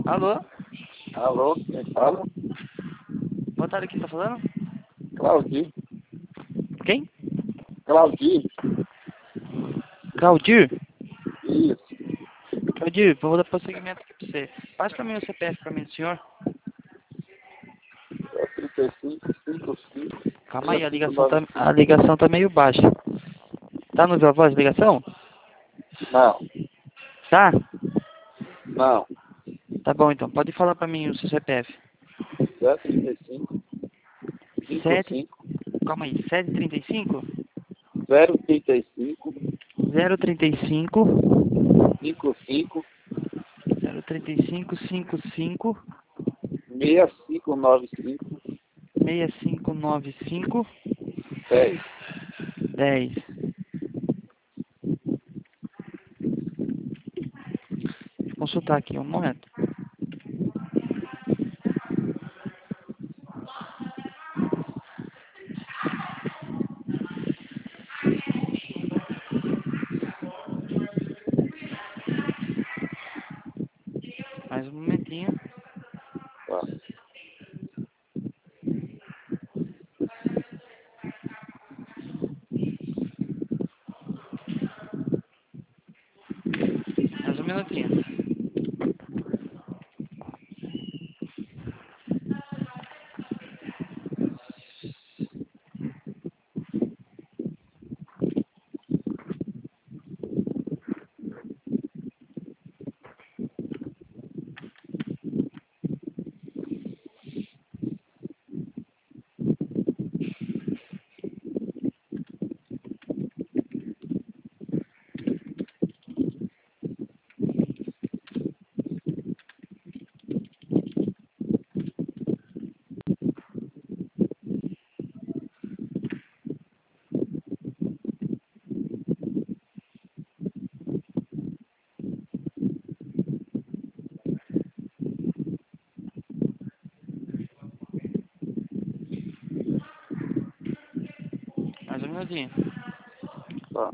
Alô? Alô, quem fala? Boa tarde, quem tá falando? Claudir. Quem? Claudir? Claudir? Isso. Claudir, vou dar prosseguimento aqui pra você. Passa pra mim o CPF pra mim, senhor. É 3555 Calma aí, 6595. a ligação tá meio baixa. Tá no Viva Voz a ligação? Não, Tá? não. Tá bom então, pode falar pra mim o seu CPF. 735 7, 55 calma aí, 735 035 035 55 035 55 6595 6595 10. 10. Deixa eu consultar aqui um momento. Mais um momentinho. Tá. Mais um minutinho. Mais um minutinho. Tá.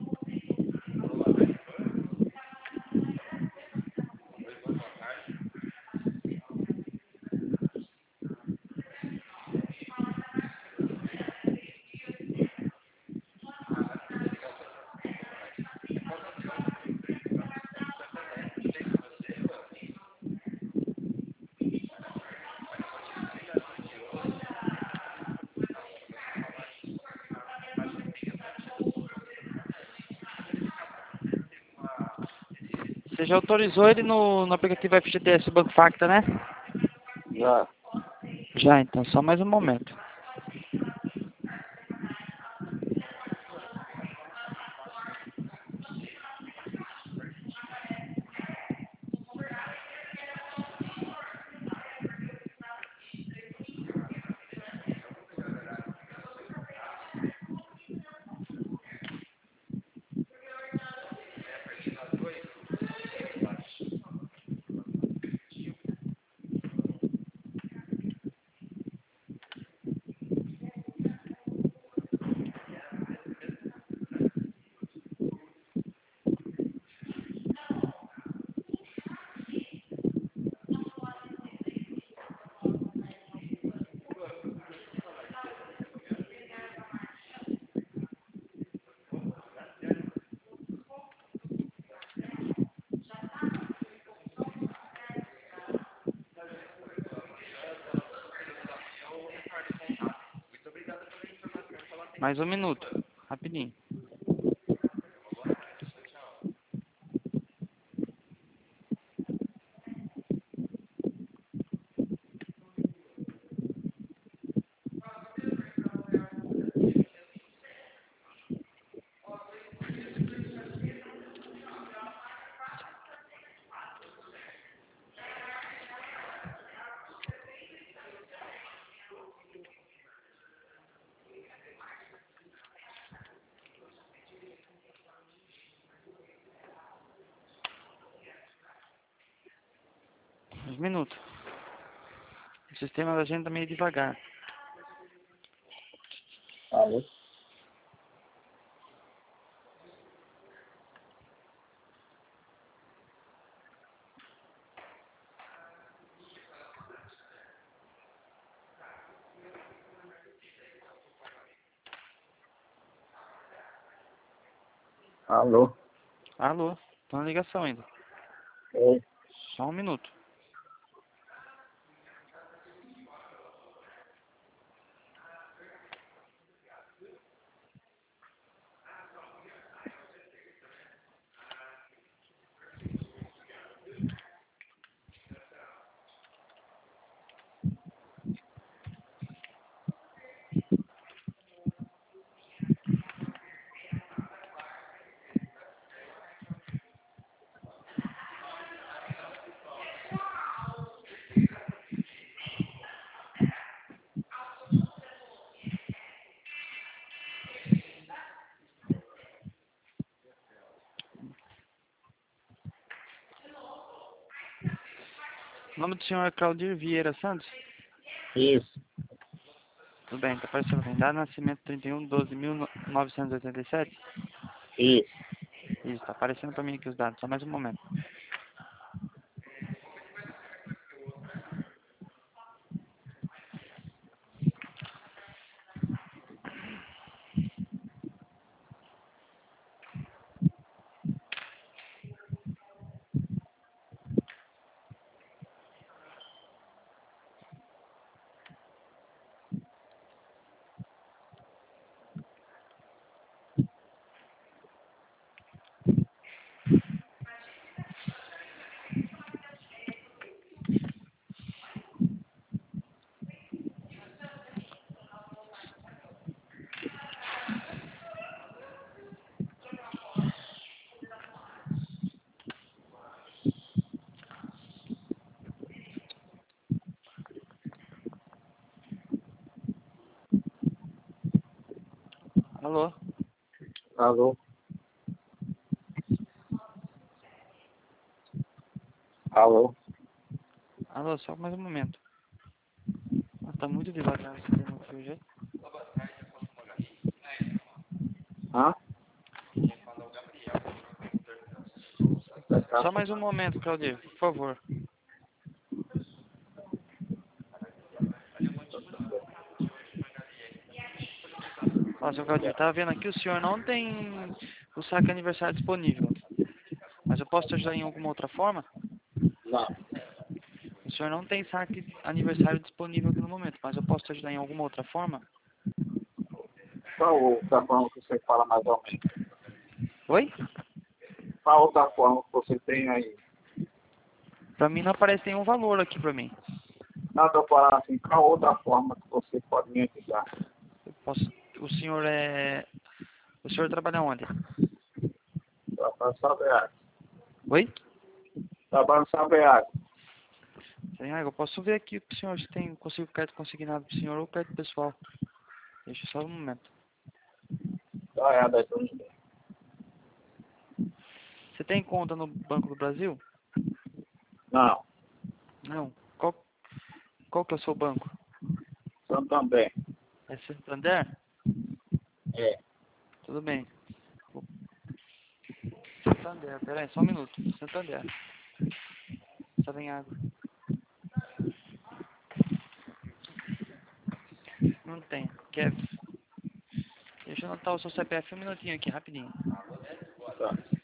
Você já autorizou ele no aplicativo FGTS Banco Facta, né? Já. Já, então, só mais um momento. Mais um minuto. Rapidinho. Mais um minuto. O sistema da gente tá meio devagar. Alô? Alô? Alô? Tô na ligação ainda. Oi. Só um minuto. O nome do senhor é Claudir Vieira Santos? Isso. Tudo bem, tá aparecendo bem. Data de nascimento 31/12/1987? Isso. Isso, tá aparecendo pra mim aqui os dados. Só mais um momento. Alô? Alô? Alô? Alô, só mais um momento. Ah, tá muito devagar esse sistema aqui hoje. Hã? Só mais um momento, Claudir, por favor. Ó, seu Claudir, tá vendo aqui, o senhor não tem o saque aniversário disponível. Mas eu posso te ajudar em alguma outra forma? Não. O senhor não tem saque aniversário disponível aqui no momento, mas eu posso te ajudar em alguma outra forma? Qual outra forma que você fala mais ou menos? Oi? Qual outra forma que você tem aí? Pra mim não aparece nenhum valor aqui pra mim. Nada eu falar assim, qual outra forma que você pode me ajudar? Eu posso... O senhor é... O senhor trabalha onde? Trabalho saber água. Oi? Trabalho saber água. Sem água, eu posso ver aqui pro senhor se tem... Consigo cartão consignado pro senhor ou cartão pessoal. Deixa só um momento. Dá uma olhada aí pra mim. Você tem conta no Banco do Brasil? Não. Não. Qual que é o seu banco? Santander. É Santander? É. Tudo bem. Santander, peraí, só um minuto. Santander. Só tem água. Não tem. Quer... Deixa eu anotar o seu CPF um minutinho aqui, rapidinho. Tá.